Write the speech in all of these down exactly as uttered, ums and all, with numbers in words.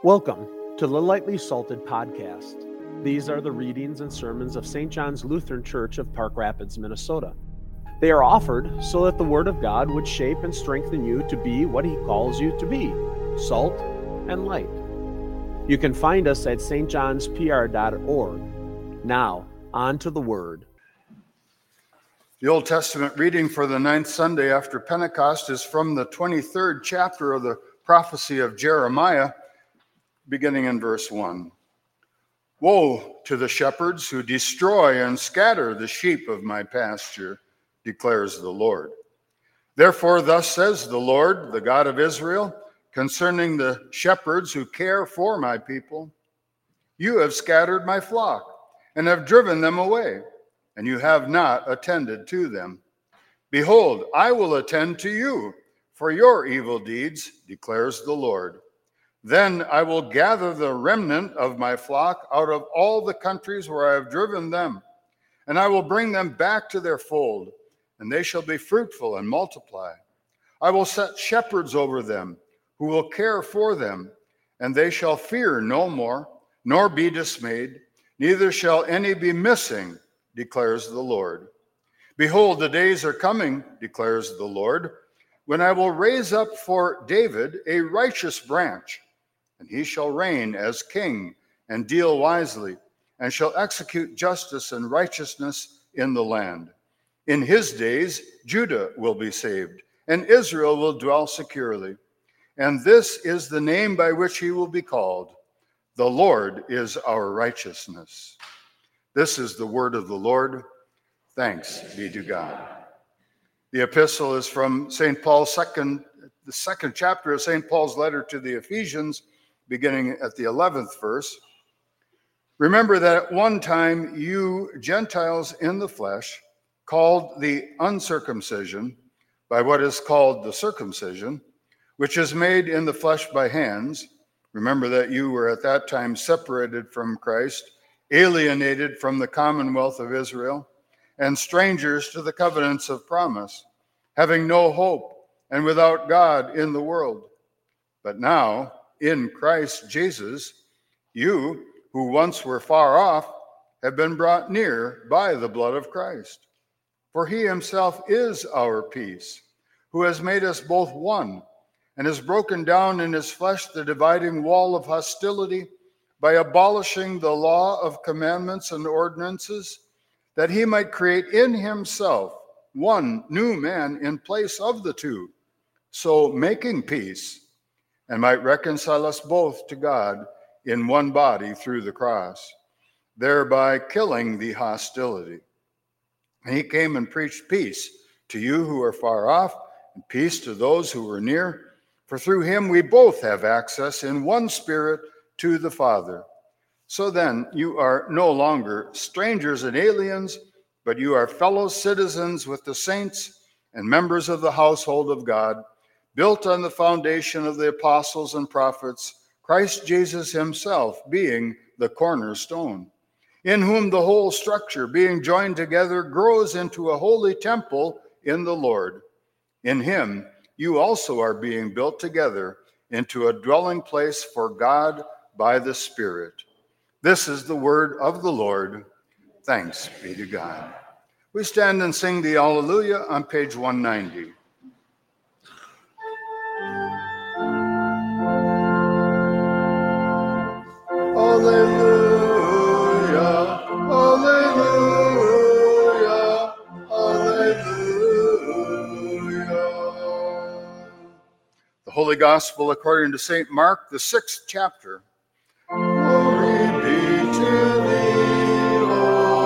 Welcome to the Lightly Salted Podcast. These are the readings and sermons of Saint John's Lutheran Church of Park Rapids, Minnesota. They are offered so that the Word of God would shape and strengthen you to be what He calls you to be, salt and light. You can find us at s t johns p r dot org. Now, on to the Word. The Old Testament reading for the ninth Sunday after Pentecost is from the twenty-third chapter of the prophecy of Jeremiah, beginning in verse one. Woe to the shepherds who destroy and scatter the sheep of my pasture, declares the Lord. Therefore, thus says the Lord, the God of Israel, concerning the shepherds who care for my people, you have scattered my flock and have driven them away, and you have not attended to them. Behold, I will attend to you for your evil deeds, declares the Lord. Then I will gather the remnant of my flock out of all the countries where I have driven them, and I will bring them back to their fold, and they shall be fruitful and multiply. I will set shepherds over them who will care for them, and they shall fear no more, nor be dismayed, neither shall any be missing, declares the Lord. Behold, the days are coming, declares the Lord, when I will raise up for David a righteous branch, and he shall reign as king and deal wisely, and shall execute justice and righteousness in the land. In his days, Judah will be saved, and Israel will dwell securely. And this is the name by which he will be called. The Lord is our righteousness. This is the word of the Lord. Thanks be to God. The epistle is from Saint Paul's second, the second chapter of Saint Paul's letter to the Ephesians, beginning at the eleventh verse. Remember that at one time you Gentiles in the flesh, called the uncircumcision by what is called the circumcision, which is made in the flesh by hands. Remember that you were at that time separated from Christ, alienated from the commonwealth of Israel, and strangers to the covenants of promise, having no hope and without God in the world. But now, in Christ Jesus, you, who once were far off, have been brought near by the blood of Christ. For he himself is our peace, who has made us both one, and has broken down in his flesh the dividing wall of hostility by abolishing the law of commandments and ordinances, that he might create in himself one new man in place of the two, so making peace, and might reconcile us both to God in one body through the cross, thereby killing the hostility. And he came and preached peace to you who are far off, and peace to those who are near. For through him we both have access in one Spirit to the Father. So then you are no longer strangers and aliens, but you are fellow citizens with the saints and members of the household of God, built on the foundation of the apostles and prophets, Christ Jesus himself being the cornerstone, in whom the whole structure, being joined together, grows into a holy temple in the Lord. In him you also are being built together into a dwelling place for God by the Spirit. This is the word of the Lord. Thanks be to God. We stand and sing the Alleluia on page one ninety. Alleluia, alleluia, alleluia. The Holy Gospel according to Saint Mark, the sixth chapter. Glory be to thee, O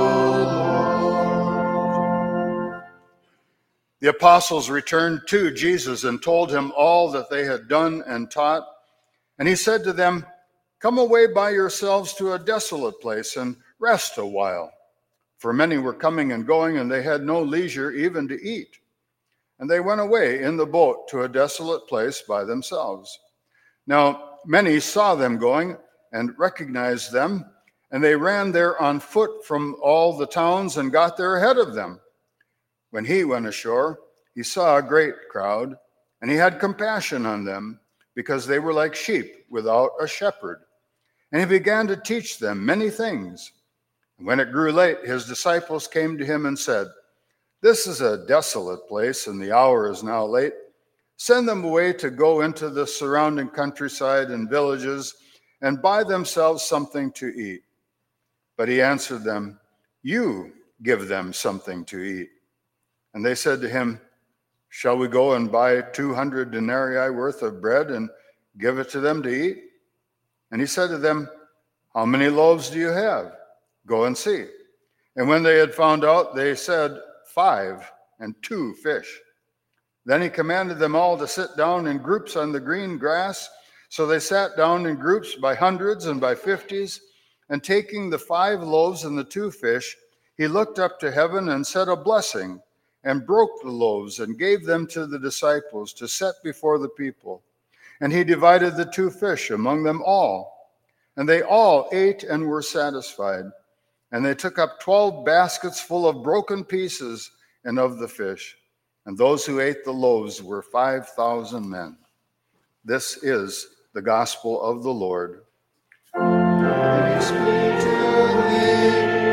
Lord. The apostles returned to Jesus and told him all that they had done and taught. And he said to them, "Come away by yourselves to a desolate place and rest a while." For many were coming and going, and they had no leisure even to eat. And they went away in the boat to a desolate place by themselves. Now many saw them going and recognized them, and they ran there on foot from all the towns and got there ahead of them. When he went ashore, he saw a great crowd, and he had compassion on them, because they were like sheep without a shepherd. And he began to teach them many things. When it grew late, his disciples came to him and said, "This is a desolate place, and the hour is now late. Send them away to go into the surrounding countryside and villages and buy themselves something to eat." But he answered them, "You give them something to eat." And they said to him, "Shall we go and buy two hundred denarii worth of bread and give it to them to eat?" And he said to them, "How many loaves do you have? Go and see." And when they had found out, they said, "Five, and two fish." Then he commanded them all to sit down in groups on the green grass. So they sat down in groups by hundreds and by fifties. And taking the five loaves and the two fish, he looked up to heaven and said a blessing, and broke the loaves and gave them to the disciples to set before the people. And he divided the two fish among them all. And they all ate and were satisfied. And they took up twelve baskets full of broken pieces and of the fish. And those who ate the loaves were five thousand men. This is the gospel of the Lord. Thanks be to thee,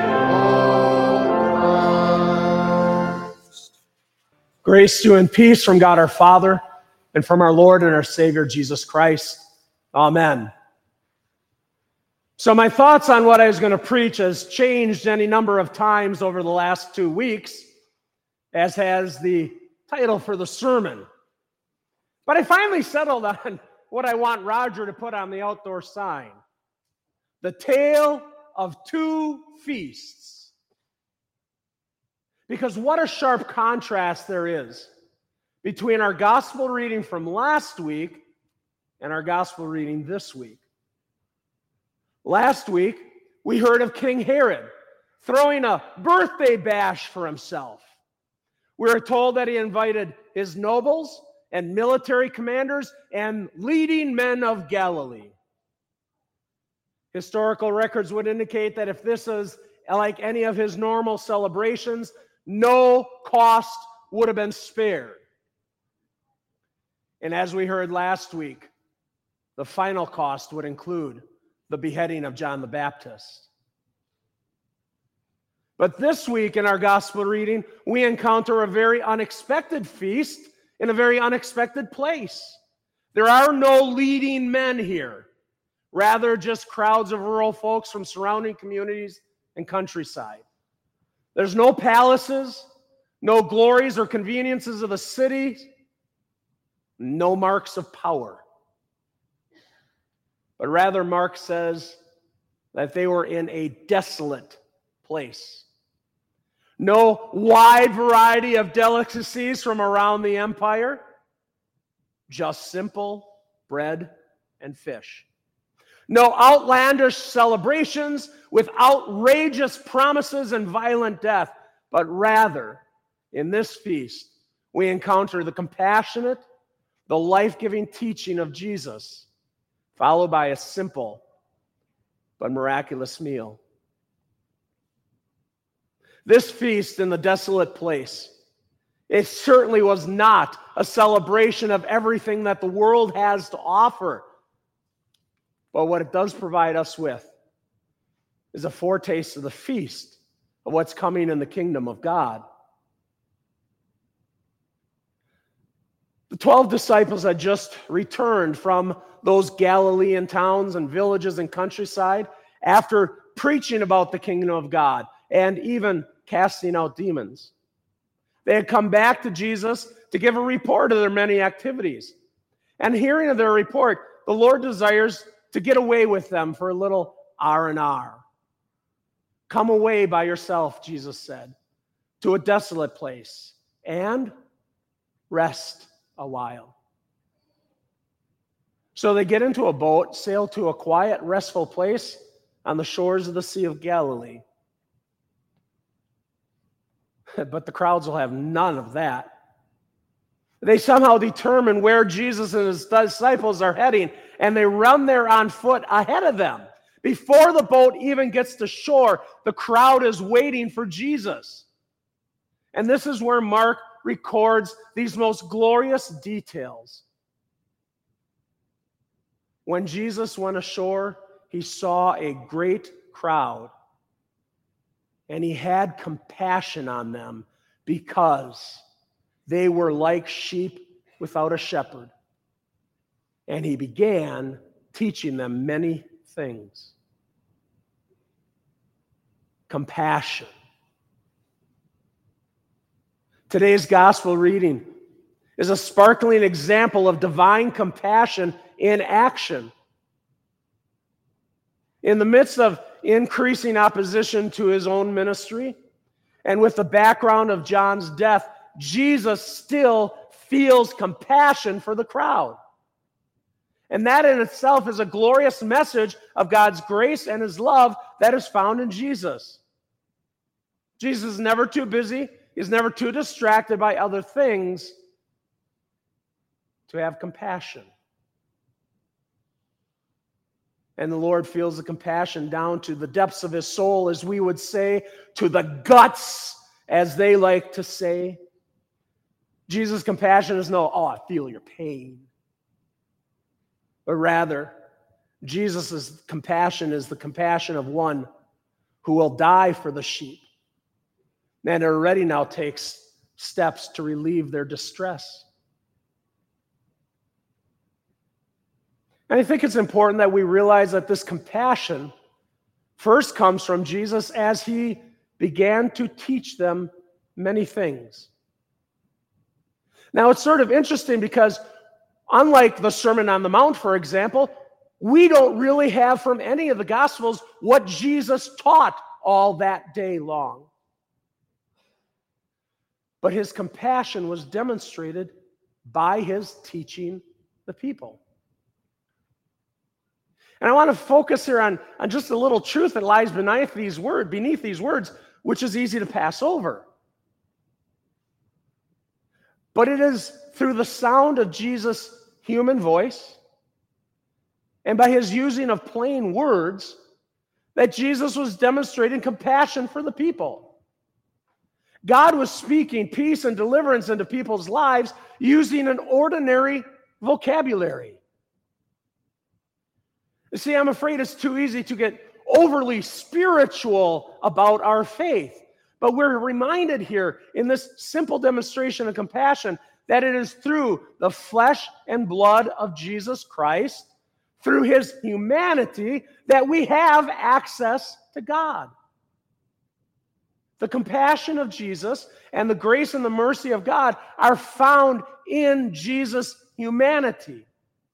O Christ. Grace to you and peace from God our Father and from our Lord and our Savior Jesus Christ. Amen. So my thoughts on what I was going to preach has changed any number of times over the last two weeks, as has the title for the sermon. But I finally settled on what I want Roger to put on the outdoor sign: the tale of two feasts. Because what a sharp contrast there is between our gospel reading from last week and our gospel reading this week. Last week, we heard of King Herod throwing a birthday bash for himself. We are told that he invited his nobles and military commanders and leading men of Galilee. Historical records would indicate that if this is like any of his normal celebrations, no cost would have been spared. And as we heard last week, the final cost would include the beheading of John the Baptist. But this week in our gospel reading, we encounter a very unexpected feast in a very unexpected place. There are no leading men here, rather just crowds of rural folks from surrounding communities and countryside. There's no palaces, no glories or conveniences of the city, no marks of power. But rather, Mark says that they were in a desolate place. No wide variety of delicacies from around the empire, just simple bread and fish. No outlandish celebrations with outrageous promises and violent death, but rather, in this feast, we encounter the compassionate, the life-giving teaching of Jesus, followed by a simple but miraculous meal. This feast in the desolate place, it certainly was not a celebration of everything that the world has to offer. But what it does provide us with is a foretaste of the feast of what's coming in the kingdom of God. The twelve disciples had just returned from those Galilean towns and villages and countryside after preaching about the kingdom of God and even casting out demons. They had come back to Jesus to give a report of their many activities. And hearing of their report, the Lord desires to get away with them for a little R and R. Come away by yourself, Jesus said, to a desolate place and rest a while. So they get into a boat, sail to a quiet, restful place on the shores of the Sea of Galilee. But the crowds will have none of that. They somehow determine where Jesus and his disciples are heading, and they run there on foot ahead of them. Before the boat even gets to shore, the crowd is waiting for Jesus. And this is where Mark records these most glorious details. When Jesus went ashore, he saw a great crowd, and he had compassion on them because they were like sheep without a shepherd. And he began teaching them many things. Compassion. Today's gospel reading is a sparkling example of divine compassion in action. In the midst of increasing opposition to his own ministry, and with the background of John's death, Jesus still feels compassion for the crowd. And that in itself is a glorious message of God's grace and his love that is found in Jesus. Jesus is never too busy. He's never too distracted by other things to have compassion. And the Lord feels the compassion down to the depths of his soul, as we would say, to the guts, as they like to say. Jesus' compassion is no, oh, I feel your pain. But rather, Jesus' compassion is the compassion of one who will die for the sheep, and already now takes steps to relieve their distress. And I think it's important that we realize that this compassion first comes from Jesus as he began to teach them many things. Now, it's sort of interesting because unlike the Sermon on the Mount, for example, we don't really have from any of the Gospels what Jesus taught all that day long. But his compassion was demonstrated by his teaching the people. And I want to focus here on, on just a little truth that lies beneath these words, beneath these words, which is easy to pass over. But it is through the sound of Jesus' human voice and by his using of plain words that Jesus was demonstrating compassion for the people. God was speaking peace and deliverance into people's lives using an ordinary vocabulary. You see, I'm afraid it's too easy to get overly spiritual about our faith. But we're reminded here in this simple demonstration of compassion that it is through the flesh and blood of Jesus Christ, through his humanity, that we have access to God. The compassion of Jesus and the grace and the mercy of God are found in Jesus' humanity,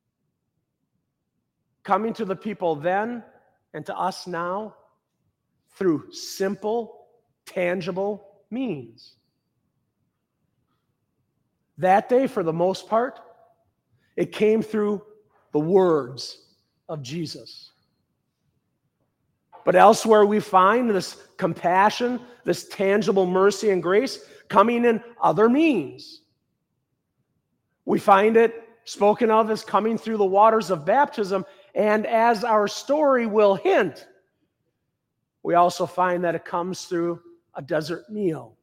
coming to the people then and to us now through simple, tangible means. That day, for the most part, it came through the words of Jesus. But elsewhere we find this compassion, this tangible mercy and grace coming in other means. We find it spoken of as coming through the waters of baptism, and as our story will hint, we also find that it comes through a desert meal.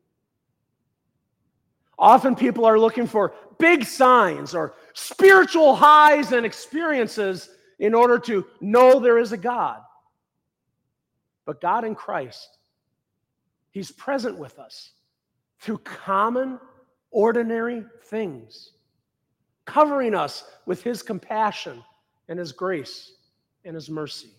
Often people are looking for big signs or spiritual highs and experiences in order to know there is a God. But God in Christ, he's present with us through common, ordinary things, covering us with his compassion and his grace and his mercy.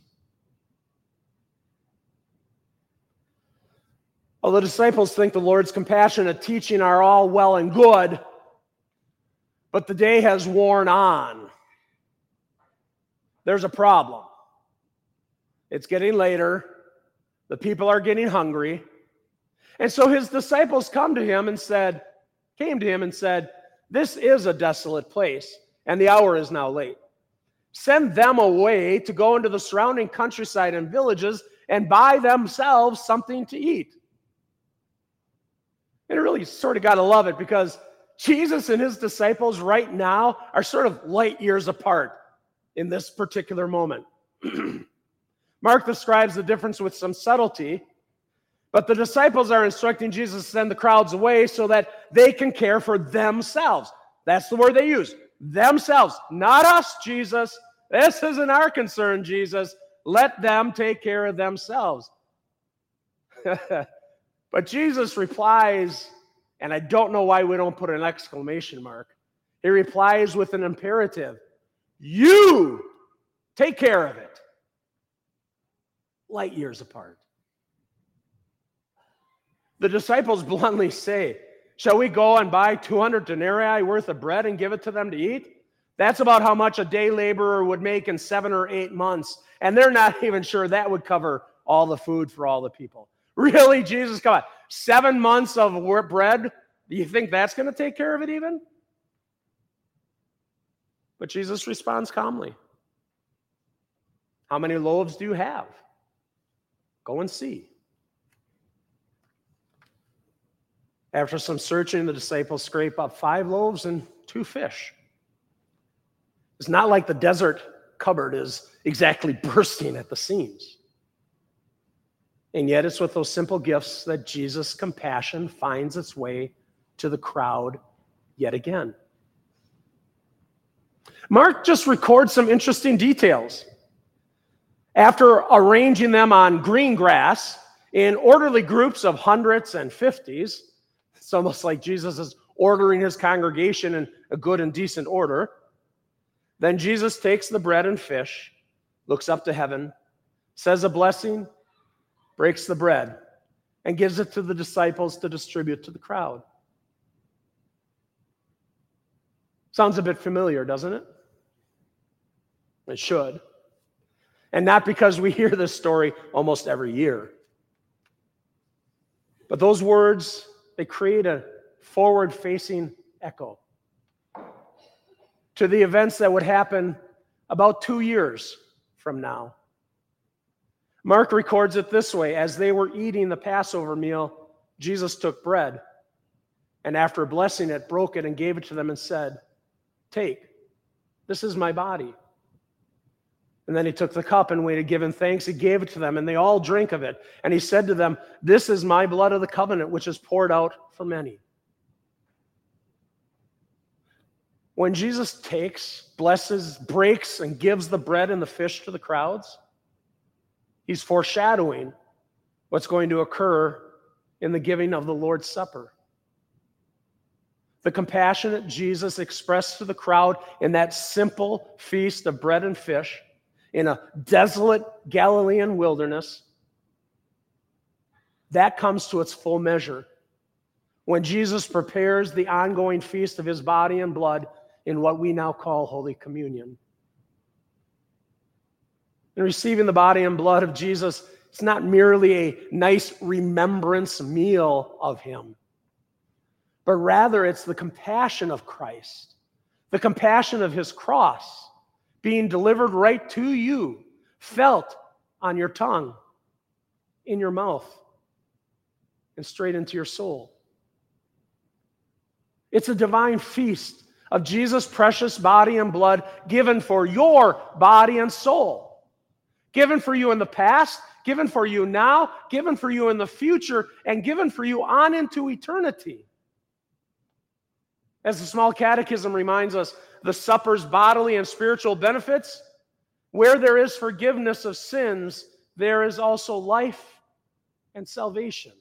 Well, the disciples think the Lord's compassion and teaching are all well and good, but the day has worn on. There's a problem. It's getting later. The people are getting hungry. And so his disciples come to him and said, came to him and said, "This is a desolate place, and the hour is now late. Send them away to go into the surrounding countryside and villages and buy themselves something to eat." And it really sort of got to love it, because Jesus and his disciples right now are sort of light years apart in this particular moment. Mark describes the difference with some subtlety, but the disciples are instructing Jesus to send the crowds away so that they can care for themselves. That's the word they use. Themselves. Not us, Jesus. This isn't our concern, Jesus. Let them take care of themselves. But Jesus replies, and I don't know why we don't put an exclamation mark. He replies with an imperative. You take care of it. Light years apart. The disciples bluntly say, shall we go and buy two hundred denarii worth of bread and give it to them to eat? That's about how much a day laborer would make in seven or eight months. And they're not even sure that would cover all the food for all the people. Really, Jesus, come on. Seven months of bread? Do you think that's going to take care of it even? But Jesus responds calmly. How many loaves do you have? Go and see. After some searching, the disciples scrape up five loaves and two fish. It's not like the desert cupboard is exactly bursting at the seams. And yet it's with those simple gifts that Jesus' compassion finds its way to the crowd yet again. Mark just records some interesting details. After arranging them on green grass in orderly groups of hundreds and fifties, it's almost like Jesus is ordering his congregation in a good and decent order. Then Jesus takes the bread and fish, looks up to heaven, says a blessing, breaks the bread, and gives it to the disciples to distribute to the crowd. Sounds a bit familiar, doesn't it? It should. And not because we hear this story almost every year. But those words, they create a forward-facing echo to the events that would happen about two years from now. Mark records it this way. As they were eating the Passover meal, Jesus took bread, and after blessing it, broke it and gave it to them and said, take, this is my body. And then he took the cup, and when he had given thanks, he gave it to them, and they all drank of it. And he said to them, this is my blood of the covenant, which is poured out for many. When Jesus takes, blesses, breaks, and gives the bread and the fish to the crowds, he's foreshadowing what's going to occur in the giving of the Lord's Supper. The compassionate Jesus expressed to the crowd in that simple feast of bread and fish in a desolate Galilean wilderness, that comes to its full measure when Jesus prepares the ongoing feast of his body and blood in what we now call Holy Communion. In receiving the body and blood of Jesus, it's not merely a nice remembrance meal of him, but rather it's the compassion of Christ, the compassion of his cross being delivered right to you, felt on your tongue, in your mouth, and straight into your soul. It's a divine feast of Jesus' precious body and blood given for your body and soul, given for you in the past, given for you now, given for you in the future, and given for you on into eternity. As the Small Catechism reminds us, the supper's bodily and spiritual benefits, where there is forgiveness of sins, there is also life and salvation.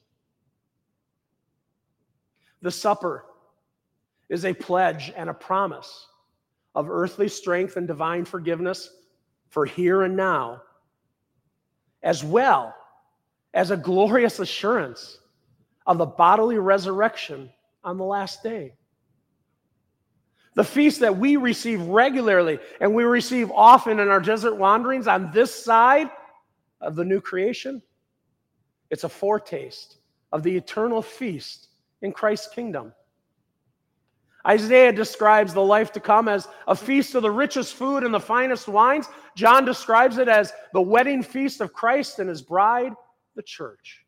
The supper is a pledge and a promise of earthly strength and divine forgiveness for here and now, as well as a glorious assurance of the bodily resurrection on the last day. The feast that we receive regularly and we receive often in our desert wanderings on this side of the new creation, it's a foretaste of the eternal feast in Christ's kingdom. Isaiah describes the life to come as a feast of the richest food and the finest wines. John describes it as the wedding feast of Christ and his bride, the church.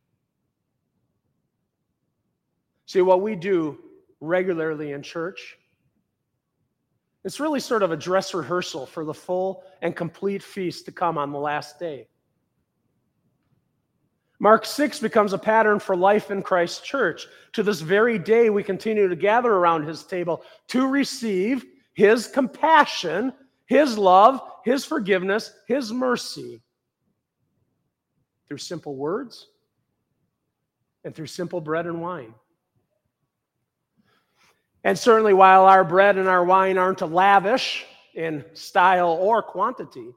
See, what we do regularly in church, it's really sort of a dress rehearsal for the full and complete feast to come on the last day. Mark six becomes a pattern for life in Christ's church. To this very day, we continue to gather around his table to receive his compassion, his love, His forgiveness, His mercy, through simple words and through simple bread and wine. And certainly while our bread and our wine aren't lavish in style or quantity,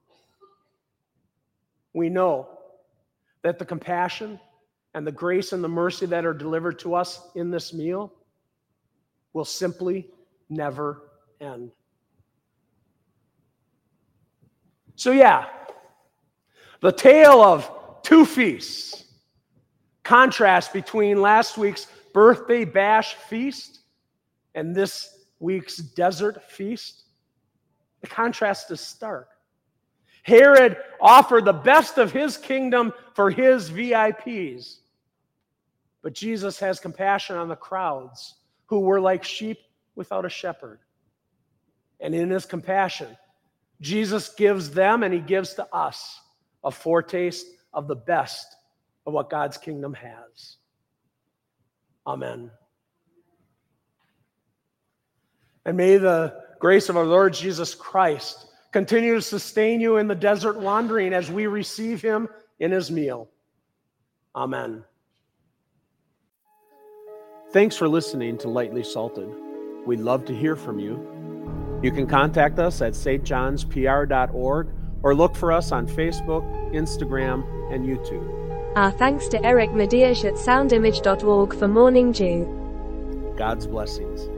we know that the compassion and the grace and the mercy that are delivered to us in this meal will simply never end. So yeah, the tale of two feasts, contrast between last week's birthday bash feast and this week's desert feast, the contrast is stark. Herod offered the best of his kingdom for his V I Ps. But Jesus has compassion on the crowds who were like sheep without a shepherd. And in his compassion, Jesus gives them and he gives to us a foretaste of the best of what God's kingdom has. Amen. And may the grace of our Lord Jesus Christ continue to sustain you in the desert wandering as we receive him in his meal. Amen. Thanks for listening to Lightly Salted. We'd love to hear from you. You can contact us at s t johns p r dot org or look for us on Facebook, Instagram, and YouTube. Our thanks to Eric Mediash at sound image dot org for Morning Dew. God's blessings.